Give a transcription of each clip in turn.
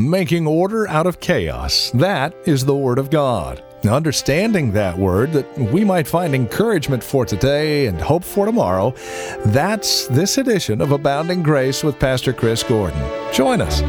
making order out of chaos. That is the Word of God. Now, understanding that Word, that we might find encouragement for today and hope for tomorrow, that's this edition of Abounding Grace with Pastor Chris Gordon. Join us.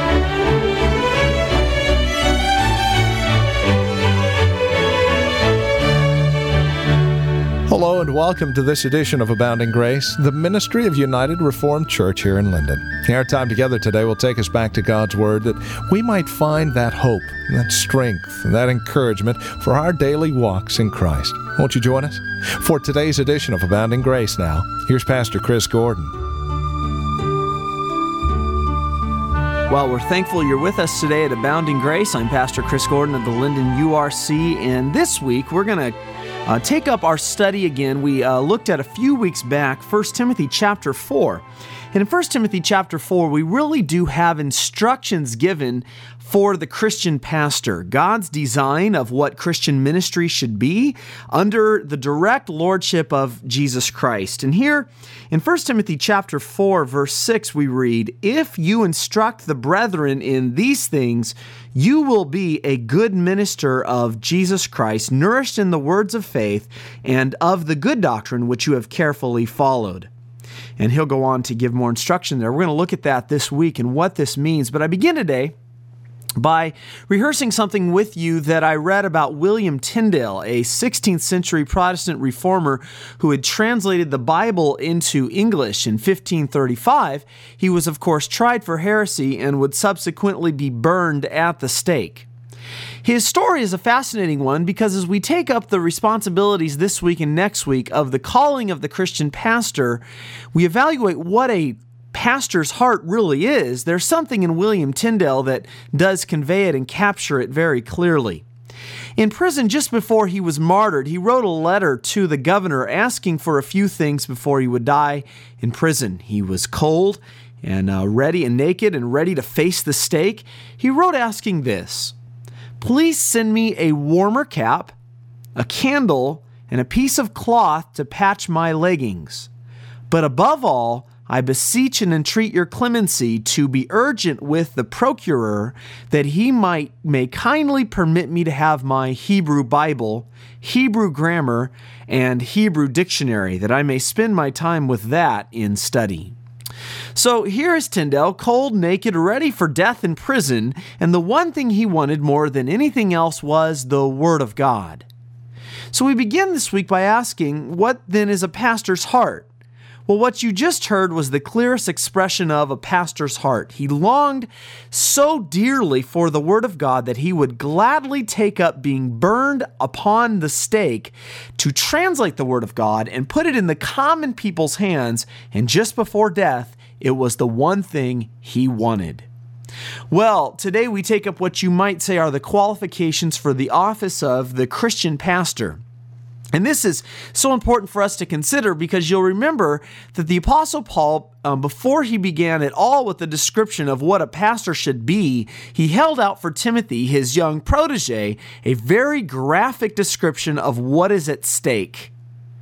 Hello and welcome to this edition of Abounding Grace, the ministry of United Reformed Church here in Linden. Our time together today will take us back to God's Word that we might find that hope, that strength, and that encouragement for our daily walks in Christ. Won't you join us? For today's edition of Abounding Grace now, here's Pastor Chris Gordon. Well, we're thankful you're with us today at Abounding Grace. I'm Pastor Chris Gordon of the Linden URC, and this week we're going to take up our study again. We looked at a few weeks back, 1 Timothy chapter 4. And in 1 Timothy chapter 4, we really do have instructions given for the Christian pastor, God's design of what Christian ministry should be under the direct lordship of Jesus Christ. And here in 1 Timothy chapter 4, verse 6, we read, "If you instruct the brethren in these things, you will be a good minister of Jesus Christ, nourished in the words of faith and of the good doctrine which you have carefully followed." And he'll go on to give more instruction there. We're going to look at that this week and what this means. But I begin today by rehearsing something with you that I read about William Tyndale, a 16th century Protestant reformer who had translated the Bible into English in 1535. He was, of course, tried for heresy and would subsequently be burned at the stake. His story is a fascinating one because as we take up the responsibilities this week and next week of the calling of the Christian pastor, we evaluate what a pastor's heart really is. There's something in William Tyndale that does convey it and capture it very clearly. In prison, just before he was martyred, he wrote a letter to the governor asking for a few things before he would die in prison. He was cold and ready and naked and ready to face the stake. He wrote asking this: "Please send me a warmer cap, a candle, and a piece of cloth to patch my leggings. But above all, I beseech and entreat your clemency to be urgent with the procurer that he may kindly permit me to have my Hebrew Bible, Hebrew grammar, and Hebrew dictionary, that I may spend my time with that in study." So here is Tyndale, cold, naked, ready for death in prison, and the one thing he wanted more than anything else was the Word of God. So we begin this week by asking, what then is a pastor's heart? Well, what you just heard was the clearest expression of a pastor's heart. He longed so dearly for the Word of God that he would gladly take up being burned upon the stake to translate the Word of God and put it in the common people's hands, and just before death, it was the one thing he wanted. Well, today we take up what you might say are the qualifications for the office of the Christian pastor. And this is so important for us to consider because you'll remember that the Apostle Paul, before he began at all with the description of what a pastor should be, he held out for Timothy, his young protege, a very graphic description of what is at stake.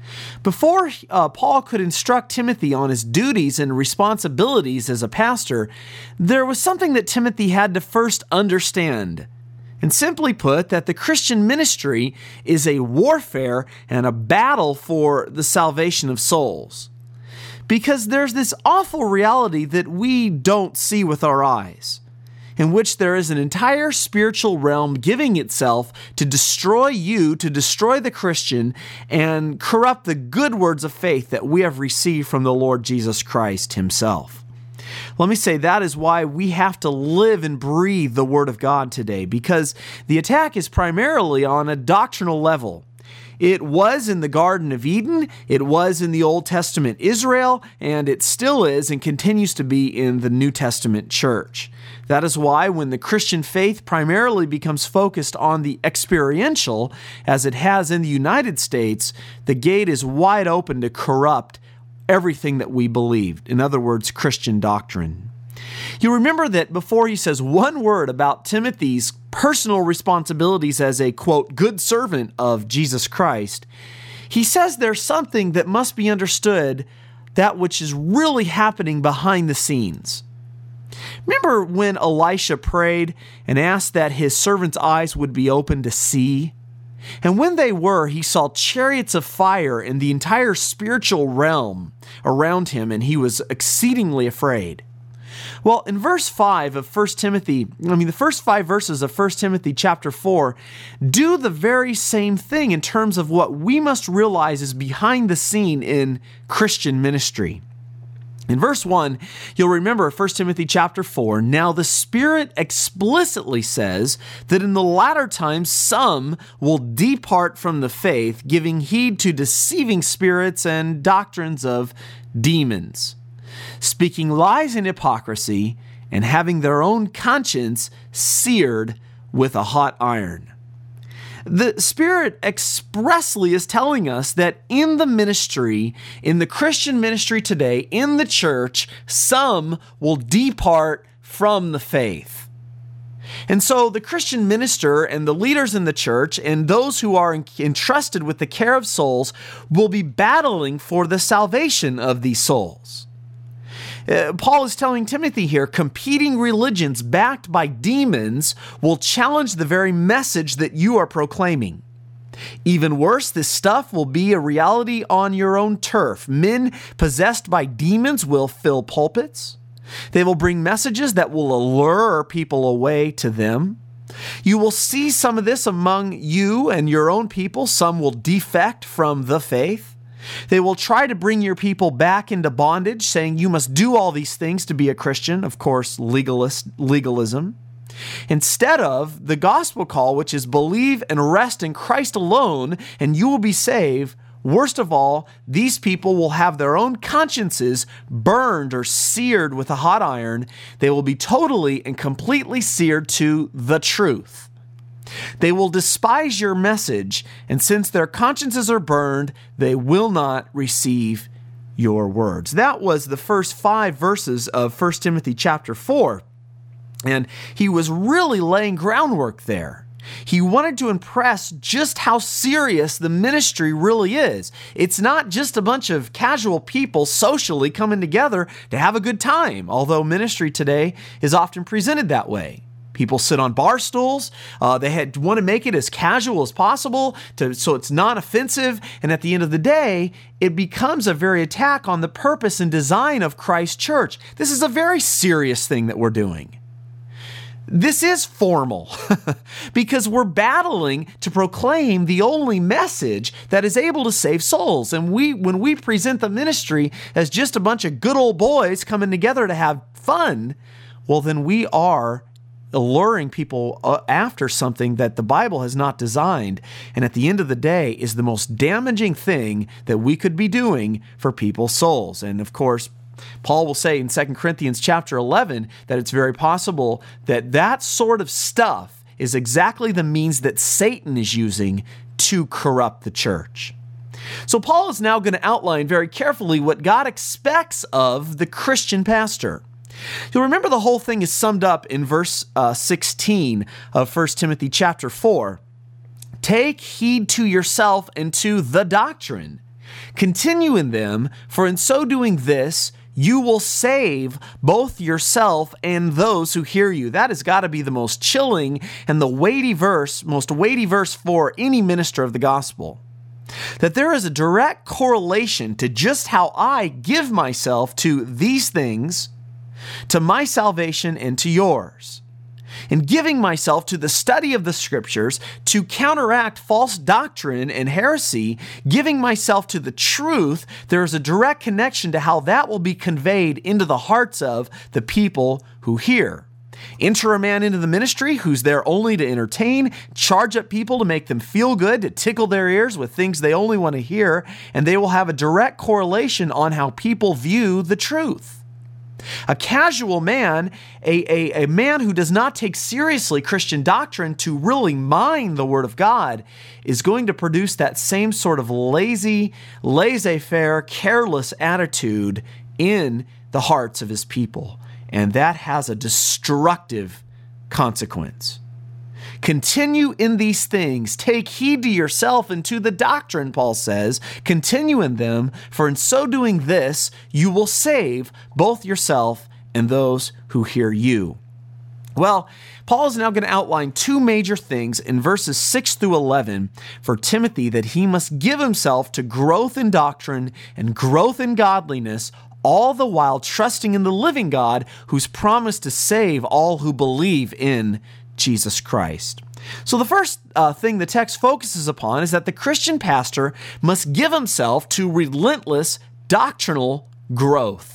Before Paul could instruct Timothy on his duties and responsibilities as a pastor, there was something that Timothy had to first understand. And simply put, that the Christian ministry is a warfare and a battle for the salvation of souls. Because there's this awful reality that we don't see with our eyes, in which there is an entire spiritual realm giving itself to destroy you, to destroy the Christian, and corrupt the good words of faith that we have received from the Lord Jesus Christ himself. Let me say that is why we have to live and breathe the Word of God today, because the attack is primarily on a doctrinal level. It was in the Garden of Eden, it was in the Old Testament Israel, and it still is and continues to be in the New Testament church. That is why when the Christian faith primarily becomes focused on the experiential, as it has in the United States, the gate is wide open to corrupt everything that we believed. In other words, Christian doctrine. You remember that before he says one word about Timothy's personal responsibilities as a, quote, good servant of Jesus Christ, he says there's something that must be understood, that which is really happening behind the scenes. Remember when Elisha prayed and asked that his servant's eyes would be open to see? And when they were, he saw chariots of fire in the entire spiritual realm around him, and he was exceedingly afraid. Well, in verse 5 of 1 Timothy, the first 5 verses of 1 Timothy chapter 4 do the very same thing in terms of what we must realize is behind the scene in Christian ministry. In verse 1, you'll remember 1 Timothy chapter 4, now the Spirit explicitly says that in the latter times some will depart from the faith, giving heed to deceiving spirits and doctrines of demons, speaking lies and hypocrisy, and having their own conscience seared with a hot iron. The Spirit expressly is telling us that in the ministry, in the Christian ministry today, in the church, some will depart from the faith. And so the Christian minister and the leaders in the church and those who are entrusted with the care of souls will be battling for the salvation of these souls. Paul is telling Timothy here, competing religions backed by demons will challenge the very message that you are proclaiming. Even worse, this stuff will be a reality on your own turf. Men possessed by demons will fill pulpits. They will bring messages that will allure people away to them. You will see some of this among you and your own people. Some will defect from the faith. They will try to bring your people back into bondage, saying you must do all these things to be a Christian. Of course, legalism. Instead of the gospel call, which is believe and rest in Christ alone, and you will be saved. Worst of all, these people will have their own consciences burned or seared with a hot iron. They will be totally and completely seared to the truth. They will despise your message, and since their consciences are burned, they will not receive your words. That was the first 5 verses of 1 Timothy chapter 4, and he was really laying groundwork there. He wanted to impress just how serious the ministry really is. It's not just a bunch of casual people socially coming together to have a good time, although ministry today is often presented that way. People sit on bar stools. They want to make it as casual as possible so it's not offensive. And at the end of the day, it becomes a very attack on the purpose and design of Christ's church. This is a very serious thing that we're doing. This is formal because we're battling to proclaim the only message that is able to save souls. And when we present the ministry as just a bunch of good old boys coming together to have fun, well, then we are alluring people after something that the Bible has not designed, and at the end of the day is the most damaging thing that we could be doing for people's souls. And of course, Paul will say in 2 Corinthians chapter 11 that it's very possible that that sort of stuff is exactly the means that Satan is using to corrupt the church. So Paul is now going to outline very carefully what God expects of the Christian pastor. You'll remember the whole thing is summed up in verse 16 of 1 Timothy chapter 4. Take heed to yourself and to the doctrine. Continue in them, for in so doing this, you will save both yourself and those who hear you. That has got to be the most chilling and the most weighty verse for any minister of the gospel. That there is a direct correlation to just how I give myself to these things, to my salvation and to yours. In giving myself to the study of the scriptures to counteract false doctrine and heresy, giving myself to the truth, there is a direct connection to how that will be conveyed into the hearts of the people who hear. Enter a man into the ministry who's there only to entertain, charge up people to make them feel good, to tickle their ears with things they only want to hear, and they will have a direct correlation on how people view the truth. A casual man, a man who does not take seriously Christian doctrine to really mine the Word of God, is going to produce that same sort of laissez-faire, careless attitude in the hearts of his people. And that has a destructive consequence. Continue in these things. Take heed to yourself and to the doctrine, Paul says. Continue in them, for in so doing this, you will save both yourself and those who hear you. Well, Paul is now going to outline two major things in verses 6 through 11 for Timothy that he must give himself to growth in doctrine and growth in godliness, all the while trusting in the living God who's promised to save all who believe in Jesus Christ. So the first thing the text focuses upon is that the Christian pastor must give himself to relentless doctrinal growth.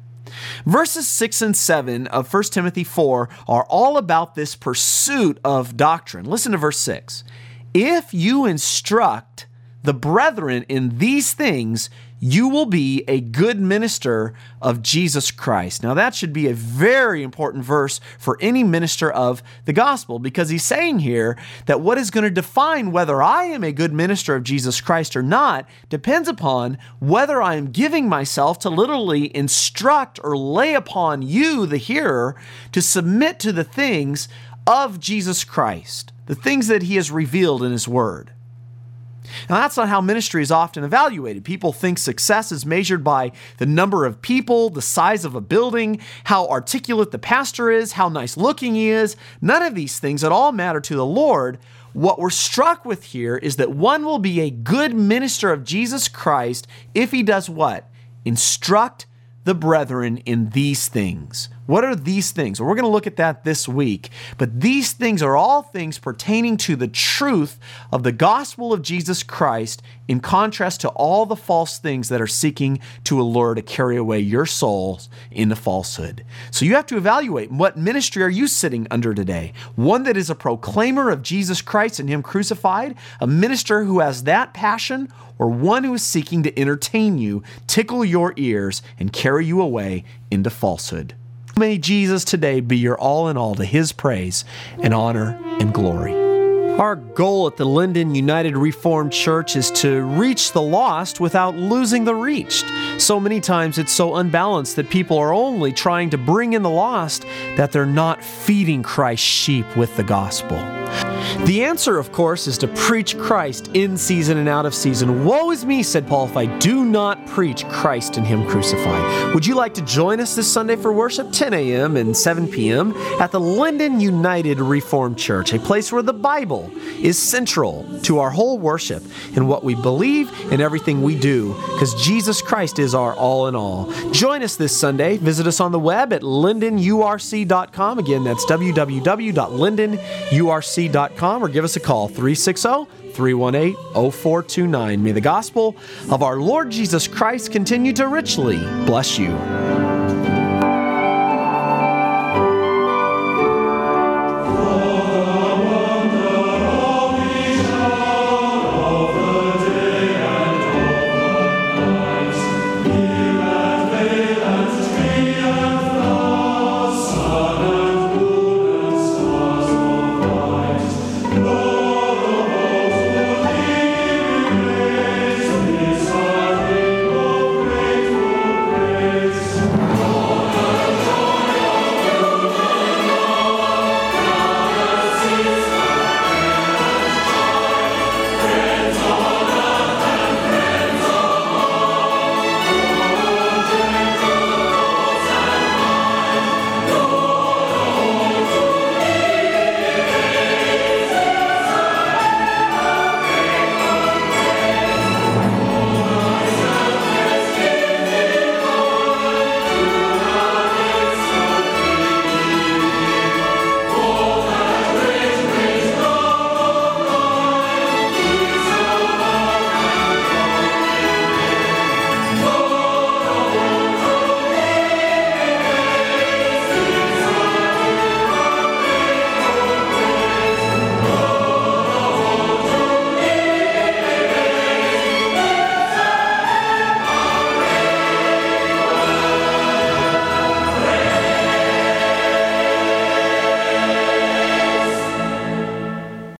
Verses 6 and 7 of 1 Timothy 4 are all about this pursuit of doctrine. Listen to verse 6. If you instruct the brethren in these things, you will be a good minister of Jesus Christ. Now that should be a very important verse for any minister of the gospel, because he's saying here that what is going to define whether I am a good minister of Jesus Christ or not depends upon whether I am giving myself to literally instruct or lay upon you, the hearer, to submit to the things of Jesus Christ, the things that he has revealed in his word. Now, that's not how ministry is often evaluated. People think success is measured by the number of people, the size of a building, how articulate the pastor is, how nice looking he is. None of these things at all matter to the Lord. What we're struck with here is that one will be a good minister of Jesus Christ if he does what? Instruct the brethren in these things. What are these things? Well, we're going to look at that this week. But these things are all things pertaining to the truth of the gospel of Jesus Christ, in contrast to all the false things that are seeking to allure to carry away your souls into falsehood. So you have to evaluate, what ministry are you sitting under today? One that is a proclaimer of Jesus Christ and him crucified, a minister who has that passion, or one who is seeking to entertain you, tickle your ears, and carry you away into falsehood. May Jesus today be your all in all to his praise and honor and glory. Our goal at the Linden United Reformed Church is to reach the lost without losing the reached. So many times it's so unbalanced that people are only trying to bring in the lost that they're not feeding Christ's sheep with the gospel. The answer, of course, is to preach Christ in season and out of season. Woe is me, said Paul, if I do not preach Christ and him crucified. Would you like to join us this Sunday for worship, 10 a.m. and 7 p.m. at the Linden United Reformed Church, a place where the Bible is central to our whole worship and what we believe and everything we do, because Jesus Christ is our all in all. Join us this Sunday. Visit us on the web at lindenurc.com. Again, that's www.lindenurc.com, or give us a call, 360-318-0429. May the gospel of our Lord Jesus Christ continue to richly bless you.